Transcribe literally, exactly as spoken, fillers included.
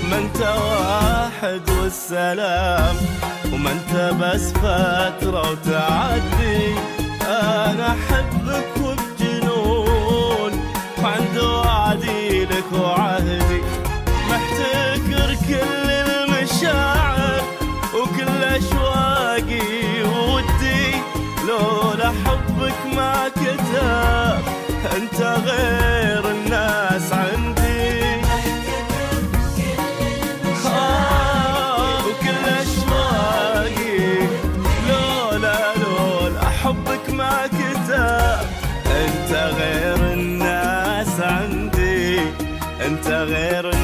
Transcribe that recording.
ما انت واحد والسلام، وما انت بس فترة وتعدي. انا احبك وبجنون، وعند وعدي لك وعهدي، محتكر كل المشاعر وكل اشواقي وودي. لولا حبك ما كتب، انت غير الناس عندي. حبك ما كتب، انت غير الناس عندي، انت غير